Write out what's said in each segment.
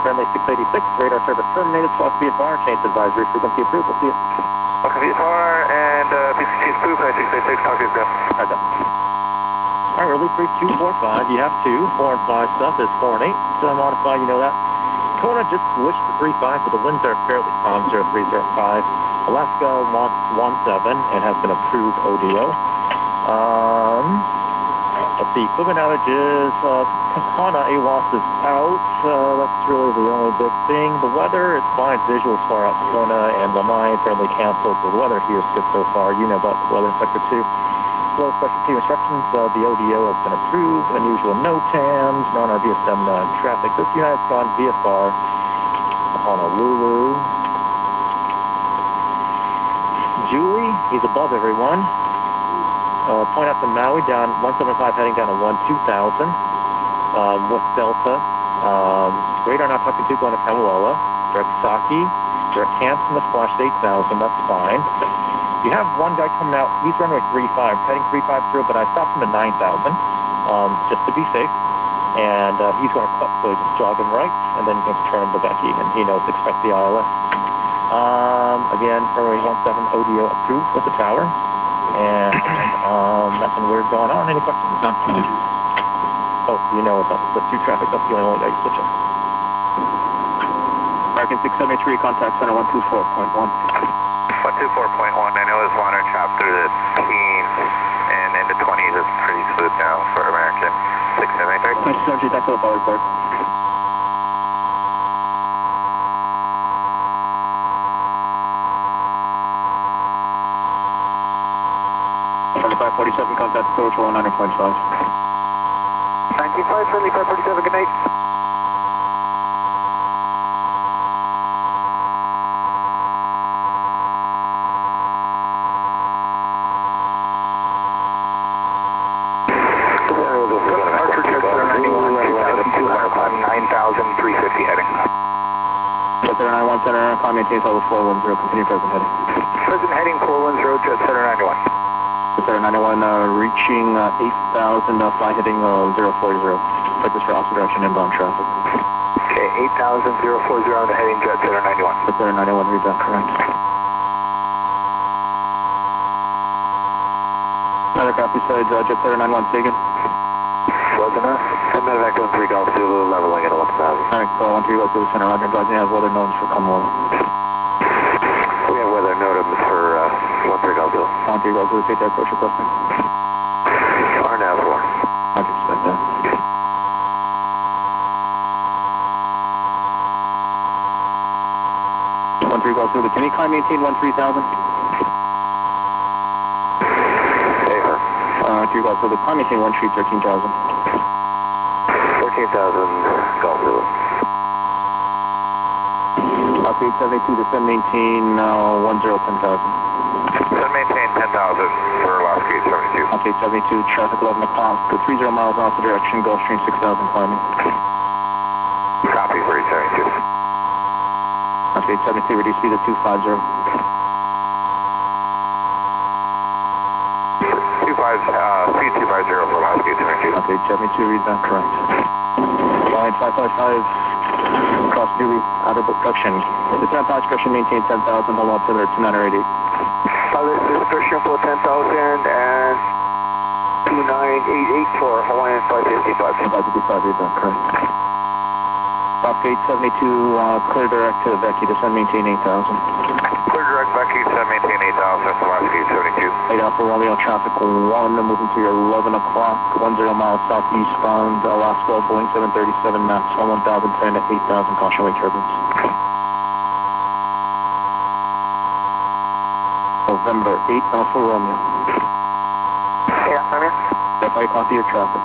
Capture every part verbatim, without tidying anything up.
friendly six eighty-six, radar service terminated, Squawk V F R, change advisory, frequency approved, we'll see you. Okay, V F R and uh, P C C is approved, six eighty-six, talk to you soon. Alright, done. Alright, release three two four five, you have two, four and five stuff is four and eight, so modify, you know that. Kona just switched to three five, but the winds are fairly calm, zero three zero five. Alaska wants one seven and has been approved O D O. Um, let's see, equipment outages, uh, Kona A W A S is out, uh, that's really the only big thing. The weather is fine, visuals far out Kona and Lanai fairly canceled. The weather here is good so far, you know about the weather sector too. Slow specialty instructions, uh, the O D O has been approved, unusual no T A Ms, non-R V S M nine traffic. This United Squad V F R, Honolulu. Julie, he's above everyone. Uh, point out to Maui, down one seventy-five, heading down to one two thousand. Um, West Delta. Um, radar not talking to, going to Kamuola. Direct Saki. Direct Hanson to Splash eight thousand, that's fine. You have one guy coming out, he's runway three five, heading three five zero, but I stopped him at nine thousand, um, just to be safe. And uh, he's going to cut, so just jog him right, and then he's going to turn him to Becky, and he knows, expect the I L S. Um, again, runway one seven O D O approved with the tower. And um, nothing weird going on. Any questions? Not fine. Oh, you know about the two traffic, that's the only one that you switch up. American six seventy-three, contact center one two four point one. one two four point one, I know this water chopped through the teens and into twenties is pretty smooth now for American six seventy-three. six seventy-three, thanks for the call report. five forty-seven, contact approach one nine point five. nineteen five, friendly five forty-seven, good night. Archer Jet Center ninety-one, two thousand two hundred, climb nine thousand three fifty heading. Jet Center ninety-one, Center, climb maintain level four one zero, continue present heading. Present heading four one zero, Jet Center ninety-one. Center ninety-one, uh, reaching uh, eight thousand, uh, fly heading uh, zero four zero. Purpose for opposite direction inbound traffic. Okay, eight thousand, zero four zero on the heading, Jet Center ninety-one. Jet Center ninety-one, read that correct. Another copy side, uh, Jet Center ninety-one, Sagan. Wasn't us. I'm medevac doing three Golf Zulu, leveling at eleven thousand. Alright, uh, one three Golf Zulu Center, Roger, advising you have weather nodes for Kamuola. We have weather nodes for uh, one three Golf Zulu. one three Golf Zulu, take that approach requesting. R now four. Roger, expect that. one three Golf Zulu, can you climb maintain one three thousand? Safer. Uh, three Golf Zulu, climb maintain one three thirteen thousand. fourteen thousand Golf Zulu. Okay, seventy-two, descend maintain uh, one zero ten thousand. Descend maintain ten thousand for Alaska eight seventy-two. Okay, seventy-two, traffic eleven o'clock, three zero miles off the direction, Gulfstream six thousand climbing. Copy for eight seventy-two. Okay, seventy-two, reduce speed to two five zero. two five, uh, speed two five zero for Alaska eight seventy-two. Okay, seventy-two, read that correct. Line five five five, cross Dewey, out of production. Descend approach direction, maintain ten thousand, hold on to the two nine eight eight. Pilot dispersion flow ten thousand and two nine eight eight for Hawaiian five fifty-five. five fifty-five, read that correct. Alaska eight seventy-two, uh, clear direct to Becky, descend maintain eight thousand. Clear direct Becky, descend maintain eight thousand for Alaska eight seventy-two. eight Alpha Romeo, traffic one, moving to your eleven o'clock, one zero miles southeastbound, Alaska, Boeing seven thirty-seven, max one thousand ten to eight thousand, caution wake turbulence. November eight Alpha Romeo. Yeah, Romeo. Definitely copy your traffic.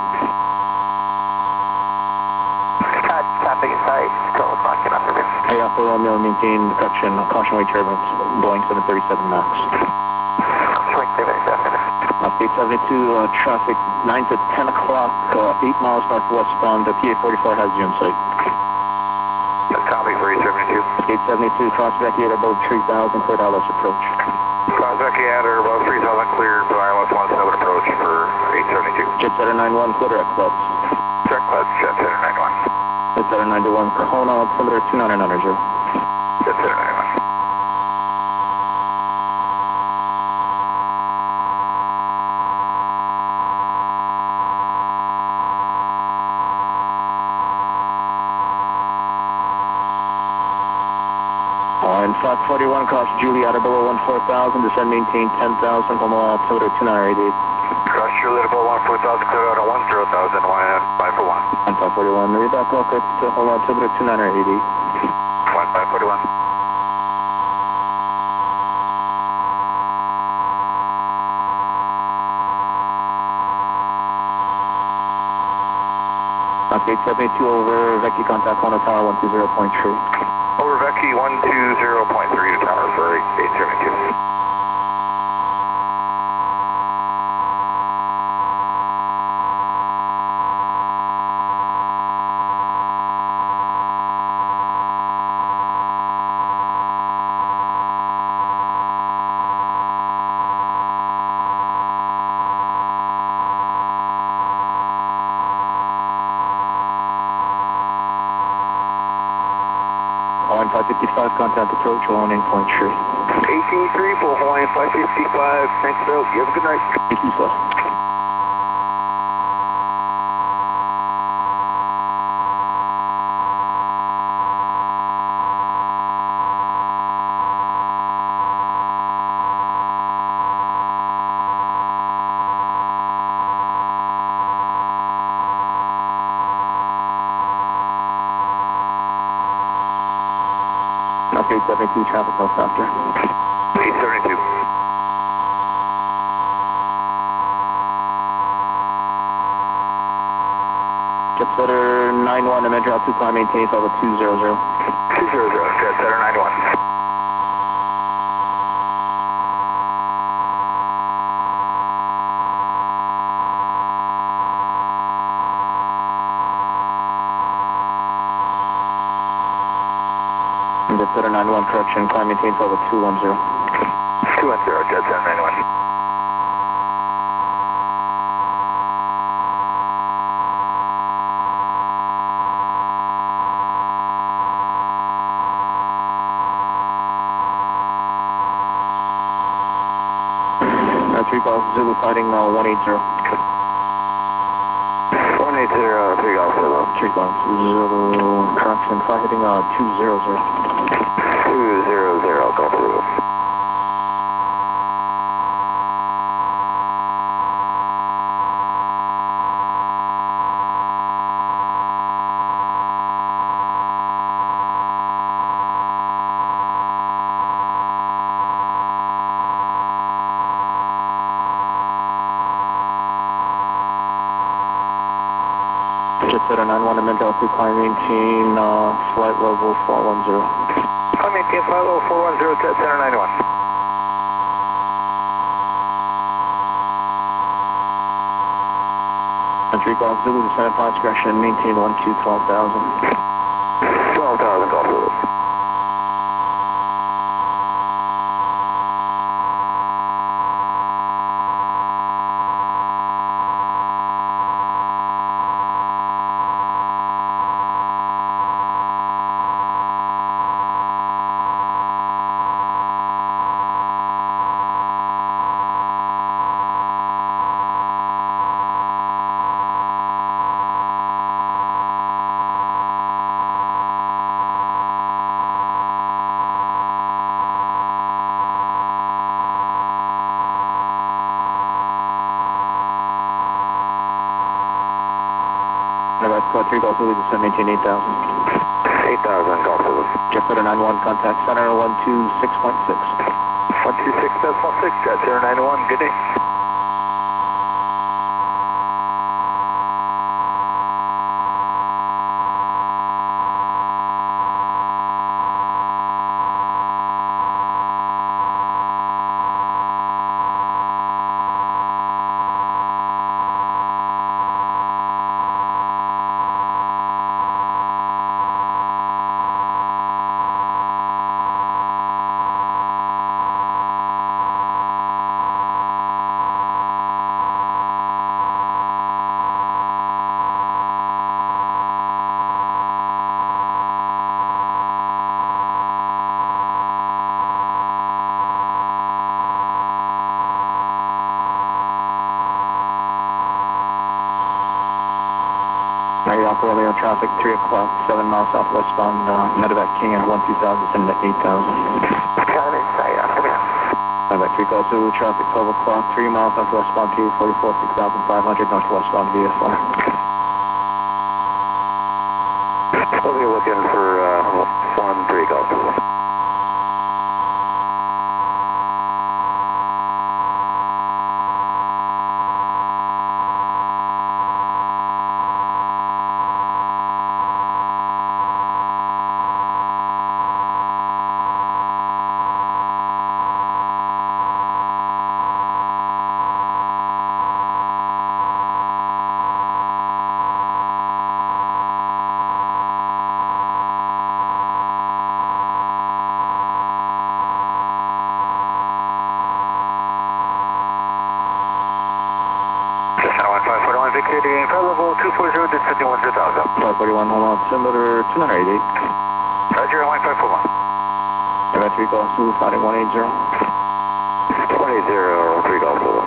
Uh, traffic inside, twelve o'clock, get off of it. eight Alpha Romeo, maintain correction, caution wake turbulence, Boeing seven thirty-seven max. Swing seventy-seven. Alaska eight seventy-two, uh, traffic nine to ten o'clock, uh, eight miles northwestbound, the P A forty-four has you in sight. Copy for eight seventy-two. eight seventy-two, cross Becky at above three thousand, cleared I L S approach. Cross Becky at or above three thousand cleared for I L S one seven approach for eight seventy-two. Jet Center nine one, clear direct clubs. Direct clubs, Jet Center ninety-one. Jetsetter ninety-one, Kahuna, altimeter two nine nine zero. Jetsetter ninety-one. Line five forty-one, cross Julie, out of below one four thousand, descend maintain ten thousand, hold on, altimeter two nine eight. Cross Julie, below one four thousand, clear out at one zero thousand, one five four one. Line five forty-one, read back real quick, to hold on, altimeter two nine eight. One five forty-one. Okay, seventy-two over, Vecchi, contact Kona Tower one two zero point three. Over Vecchi one two zero point three to tower for eight seventy-two. Line five fifty-five, contact approach one eight point three. eighteen three for Hawaiian five fifty-five. Thanks, Bill. You have a good night. Thank you, sir. Okay, seventy-two, traffic helicopter. eight seventy-two. Jetsetter nine one, Dimension altitude climb, maintain level two zero zero. two zero zero, Jetsetter ninety-one. Jetsetter nine one, correction, climb, maintain level two one zero. two one zero, Jetsetter ninety-one. Uh, three Golf Zulu fighting uh, one eight zero. one eight zero, three Golf Zulu. three Golf Zulu, correction, fighting uh, two zero zero. two zero zero, Golf Zulu. Jetsetter nine one, Dimension altitude climb, maintain uh, flight level four one zero. Climb maintain flight level four one zero, Jetsetter ninety-one. three Golf Zulu, descend upon discretion, maintain one two twelve thousand. twelve thousand, Golf Zulu. Nevada Squad three Golf Zulu, descend maintain eight thousand. eight thousand, Golf Zulu. Jetsetter nine one, contact center one two six point six. one two six decimal six, Jetsetter ninety-one, good day. Alpha Romeo traffic, three o'clock, seven miles southwestbound, uh, Medevac King at one two thousand, send at eight thousand. Got it, sorry, Alpha Romeo. Medevac three Golf Zulu traffic, twelve o'clock, three miles southwestbound, P forty-four, six thousand five hundred, northwestbound V F R. We'll be looking for uh, one three Golf Zulu. five forty-one vacating, flight level two four zero, descending one zero thousand. five forty-one, hold on, altimeter two nine eight eight. Roger, line five four one. Medevac three Golf Zulu, flighting one eight zero. one eight zero, three Golf Zulu.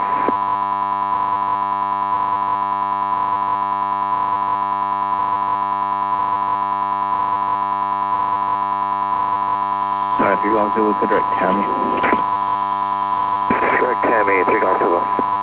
Alright, three Golf Zulu, to direct Tammy. Direct Tammy, three Golf Zulu.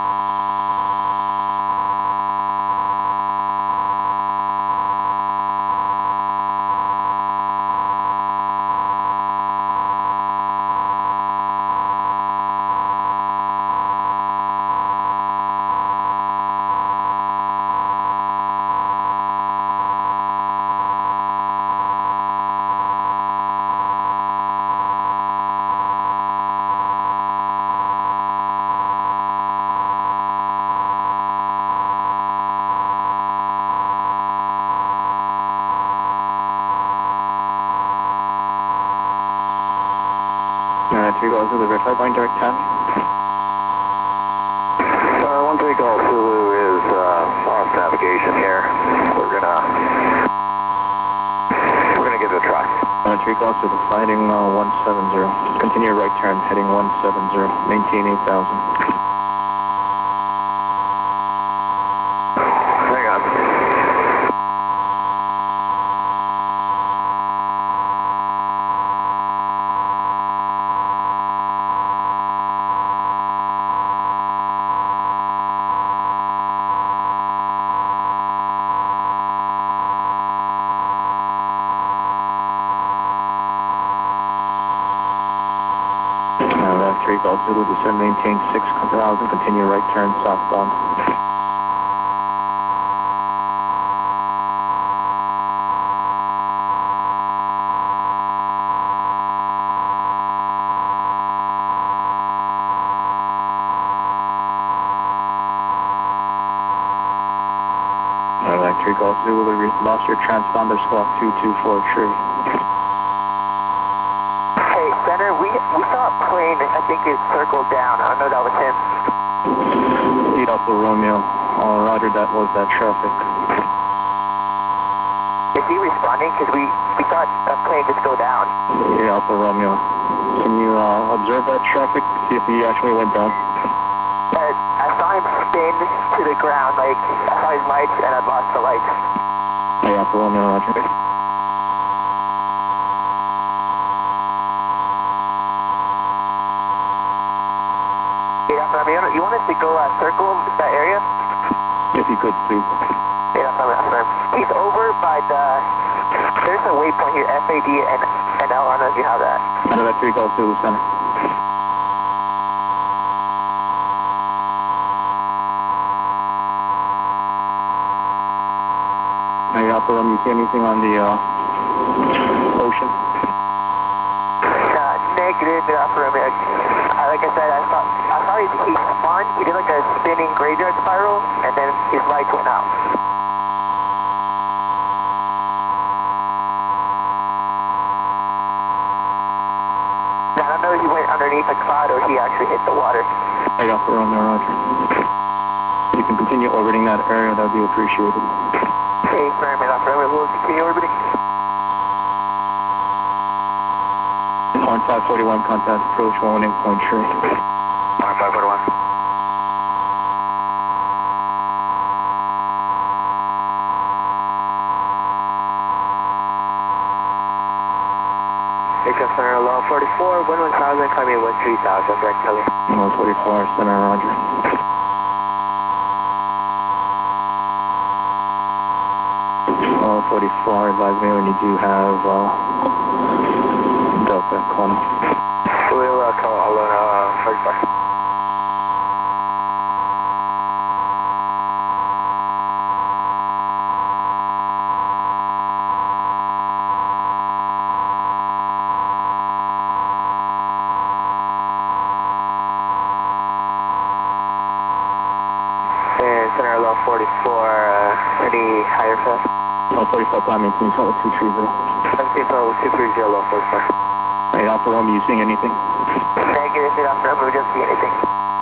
Alright, three Golf Zulu, verify going direct Tammy. Uh, one three Golf Zulu is uh, lost navigation here. We're gonna we're gonna give it a try. Alright, three Golf Zulu, flighting uh, one seven zero. Continue right turn, heading one seven zero. Maintain eight thousand. Hang on. Uh, three Golf Zulu, descend, maintain six thousand, continue right turn southbound. Alright, three Golf Zulu, we lost your transponder squawk two two four tree. Hey, Center, we we saw a plane, I think it circled down. I don't know that was him. Eight Alpha Romeo, uh, roger, that was that traffic. Is he responding? Because we, we thought a plane just go down. Eight Alpha Romeo, can you uh, observe that traffic, see if he actually went down? But I saw him spin to the ground, like, I saw his lights and I lost the lights. Eight Alpha Romeo, roger. Hey, Alpha Romeo, you want us to go uh, circle that area? If you could, please. Hey, Alpha Romeo, Alpha Romeo. He's over by the, there's a waypoint here, F A D and, and L, I don't know if you have that. Medevac three Golf Zulu, center. Hey, Alpha Romeo, you see anything on the uh, ocean? Uh, negative, Alpha Romeo. Uh, like I said, I saw, I saw he, he spun, he did like a spinning graveyard spiral, and then his lights went out. I don't know if he went underneath a cloud or he actually hit the water. Hey, Alpha Romeo, roger. If you can continue orbiting that area, that would be appreciated. Okay, very much, Alpha Romeo, we'll continue orbiting. On five forty-one, contact approach one one eight point three. Line five forty-one. Aircraft Center Law forty-four, wind one thousand, coming in wind three thousand, direct Kelly. one forty-four, center, roger. one forty-four, advise me when you do have uh, Delta corner. We'll uh, call all on uh, forty-four. And Center Law forty-four, uh, any higher fast? one forty-four, climb maintain, solid two three zero. seventeen point two three zero, Law forty-four. Hey, Alpha Romeo, you seeing anything? Negative, hit off number, we don't see anything.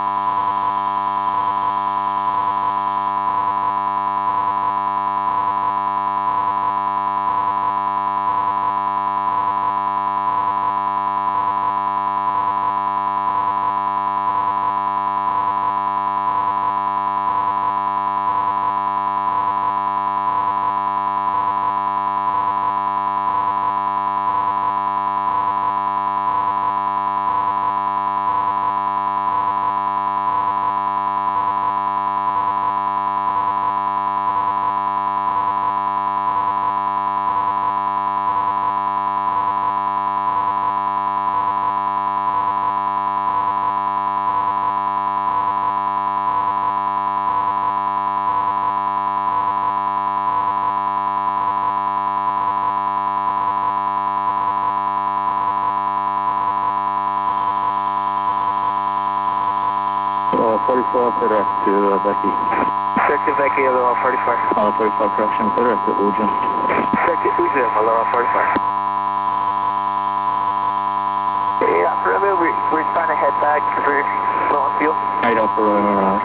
forty-four, clear direct to uh, Becky. Direct to Becky, Law forty-four. one forty-four, correction, clear direct to Ujum. Direct to Ujum, Law forty-four. Yeah, for a minute, we're, we're trying to head back because we're low on fuel. Right, Alpha Romeo, around.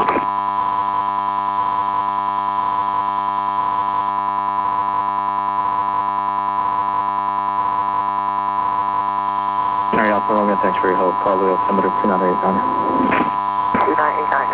All right, Alpha Romeo, thanks for your help. Call the altimeter two nine eight nine. two nine eight nine,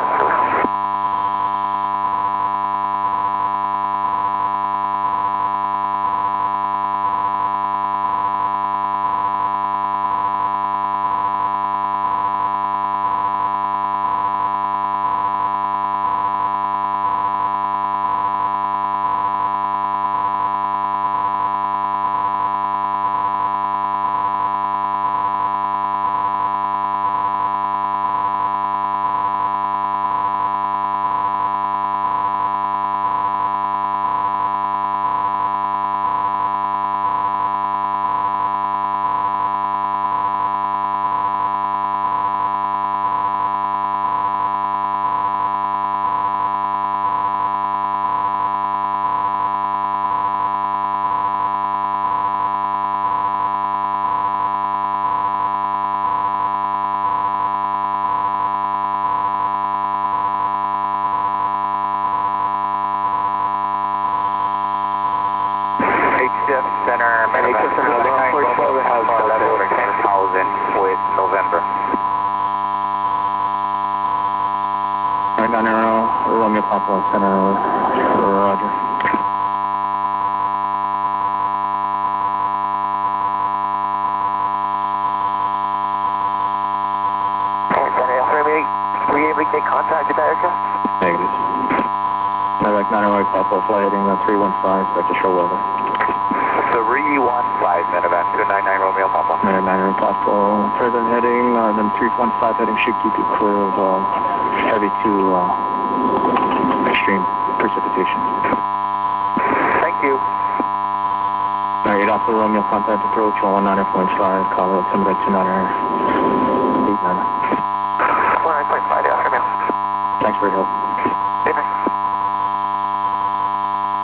H F Center, and H F Center, Law forty-four, we have level ten thousand with November. All right, nine zero, Romeo Papa, center, roger. And Center Alpha Romeo, were you able to get contact with that aircraft? Negative. Direct nine zero, Papa, fly heading uh, three one five, back to show weather. three one five, Medevac, two nine nine Romeo Papa. nine zero, Papa, present heading, uh, then three one five heading should keep you clear of uh, heavy to uh, extreme precipitation. Thank you. All right, Alpha Romeo, contact approach one one nine point five, call it altimeter two nine eight nine. one nine point five, Alpha Romeo. Thanks for your help.